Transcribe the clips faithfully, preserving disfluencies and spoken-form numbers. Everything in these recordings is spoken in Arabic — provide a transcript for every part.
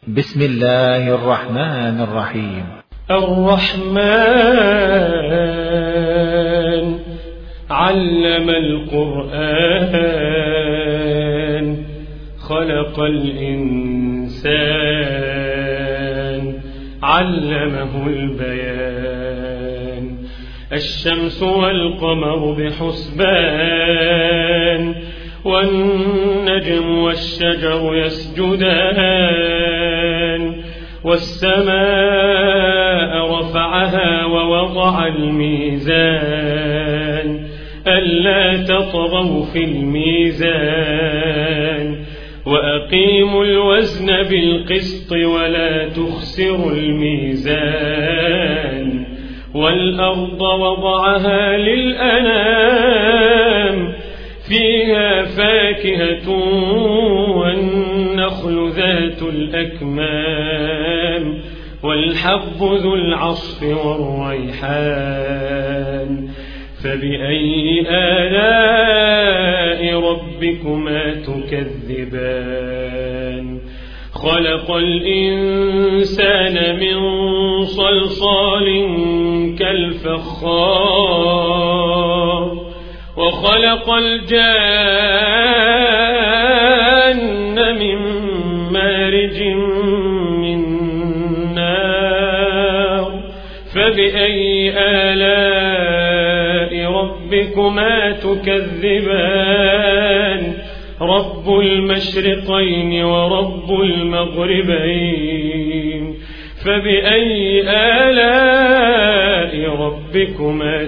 بسم الله الرحمن الرحيم. الرحمن علم القرآن خلق الإنسان علمه البيان. الشمس والقمر بحسبان والنجم والشجر يسجدان والسماء رفعها ووضع الميزان ألا تطغوا في الميزان وأقيموا الوزن بالقسط ولا تخسروا الميزان والأرض وضعها للأنام فيها فاكهة والنخل ذات الأكمام والحب ذو العصف والريحان. فبأي آلاء ربكما تكذبان؟ خلق الإنسان من صلصال كالفخار وخلق الجان من مارج من نار. فبأي آلاء ربكما تكذبان؟ رب المشرقين ورب المغربين. فبأي آلاء ربكما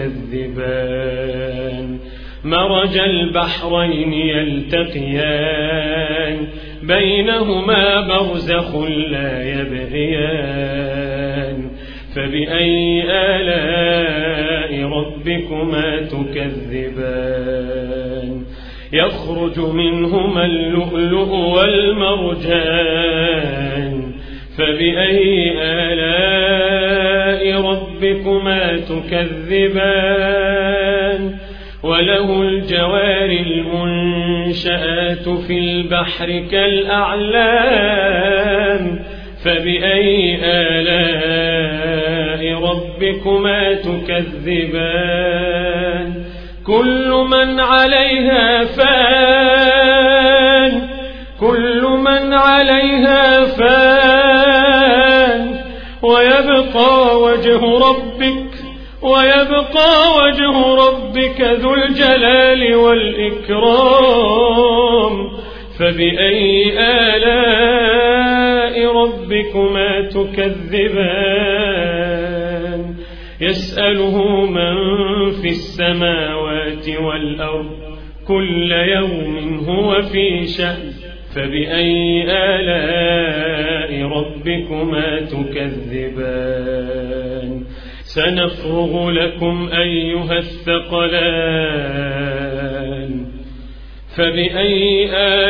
تكذبان؟ مرج البحرين يلتقيان بينهما برزخ لا يبغيان. فبأي آلاء ربكما تكذبان؟ يخرج منهما اللؤلؤ والمرجان. فبأي آلاء ربكما تكذبان؟ وله الجوار المنشآت في البحر كالأعلام. فبأي آلاء ربكما تكذبان؟ كل من عليها فان كل من عليها فان ويبقى وجه ربك ويبقى وجه ربك ذو الجلال والإكرام. فبأي آلاء ربكما تكذبان؟ يسأله من في السماوات والأرض كل يوم هو في شأن. فبأي آلاء ربكما تكذبان؟ سنفرغ لكم أيها الثقلان. فبأي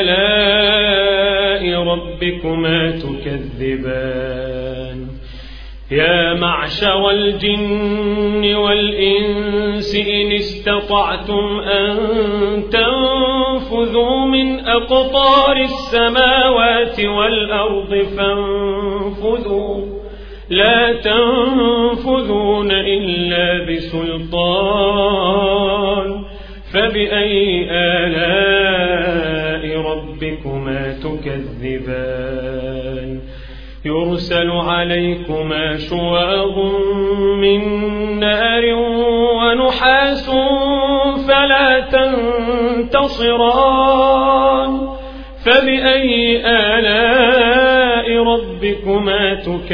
آلاء ربكما تكذبان؟ يا معشر الجن والإنس إن استطعتم أن تنفذوا من أقطار السماوات والأرض فانفذوا لا تنفذون إلا بسلطان. فبأي آلاء ربكما تكذبان؟ يرسل عليكما شواظ من نار ونحاس فلا تنتصران. فبأي آلاء ربكما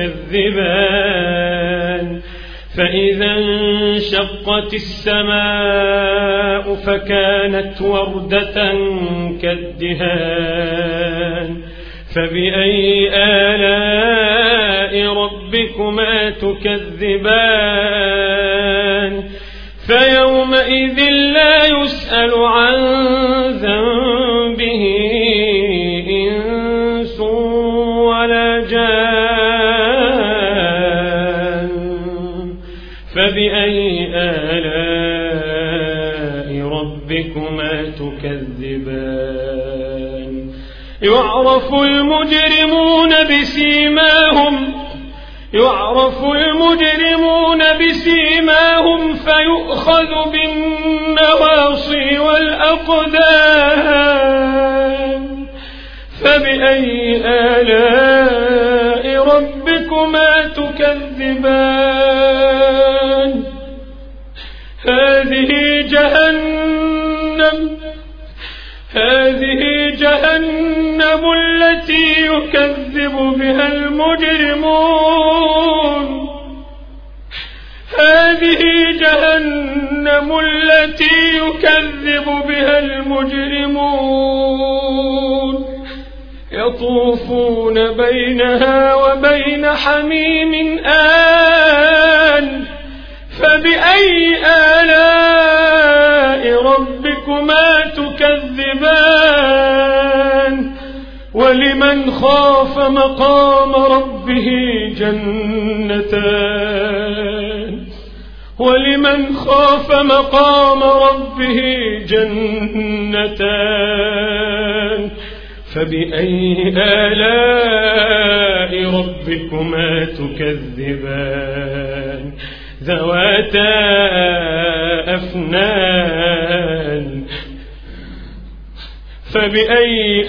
تكذبان؟ فإذا انشقت السماء فكانت وردة كالدهان. فبأي آلاء ربكما تكذبان؟ فيومئذ لا يسأل عن ذنبه إنس ولا جان. فبأي آلاء ربكما تكذبان؟ يعرف المجرمون بسيماهم يعرف المجرمون بسيماهم فيؤخذ بالنواصي والأقدام فبأي آلاء ربكما تكذبان هذه جهنم هذه جهنم التي يكذب بها المجرمون هذه جهنم التي يكذب بها المجرمون يطوفون بينها وبين حميم آن فبأي آلاء ربكما تكذبان ولمن خاف مقام ربه جنتان ولمن خاف مقام ربه جنتان فبأي آلاء ربكما تكذبان ذواتا أفنان فبأي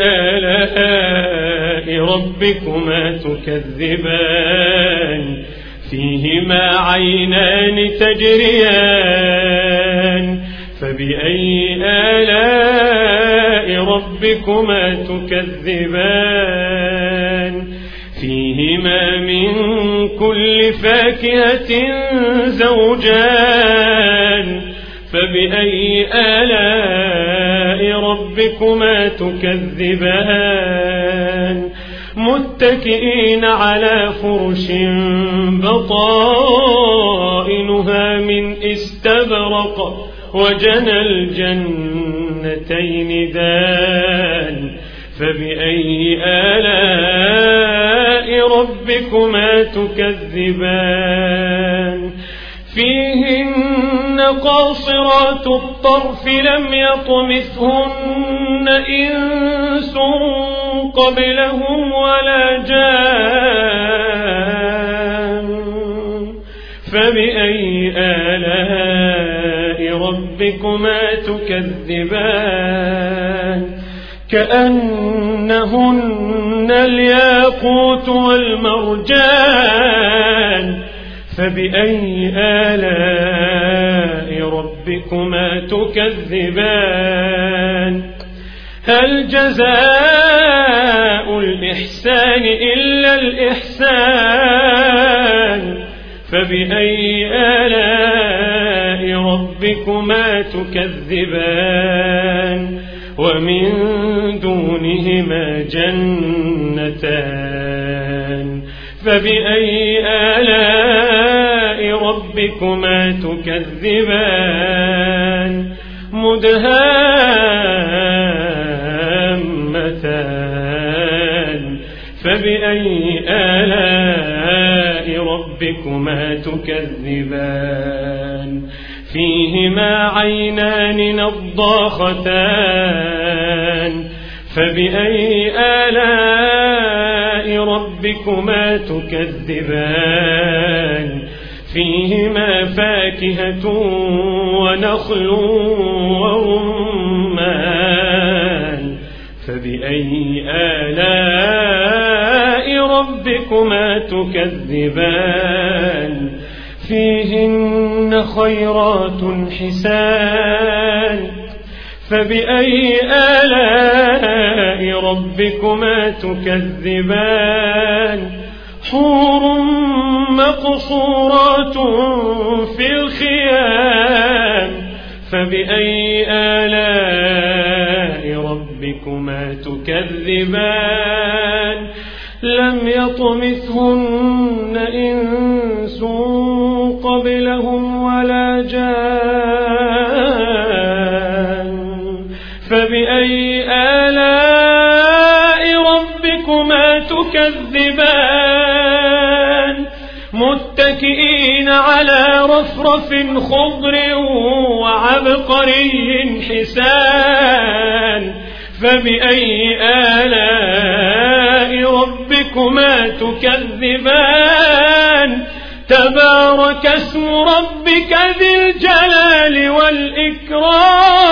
آلاء ربكما تكذبان فيهما عينان تجريان فبأي آلاء ربكما تكذبان فيهما من كل فاكهة زوجان فبأي آلاء ربكما تكذبان متكئين على فرش بطائنها من استبرق وجنى الجنتين دان فبأي آلاء ربكما تكذبان فيهن قاصرات الطرف لم يطمثهن إنس قبلهم ولا جان فبأي آلاء ربكما تكذبان كأنهن الياقوت والمرجان فبأي آلاء ربكما تكذبان هل جزاء الإحسان إلا الإحسان فبأي آلاء ربكما تكذبان ومن دونهما جنتان فبأي آلاء ربكما تكذبان مدهامتان فبأي آلاء ربكما تكذبان فيهما عينان نضاختان فبأي آلاء ربكما تكذبان فيهما فاكهة ونخل ورمان فبأي آلاء ربكما تكذبان فيهن خيرات حسان فبأي آلاء ربكما تكذبان حور مقصورات في الخيام فبأي آلاء ربكما تكذبان لم يطمثهن إنس قبلهم ولا جان فبأي آلاء ربكما تكذبان متكئين على رفرف خضر وعبقري حسان فبأي آلاء ربكما تكذبان تبارك اسم ربك ذي الجلال والإكرام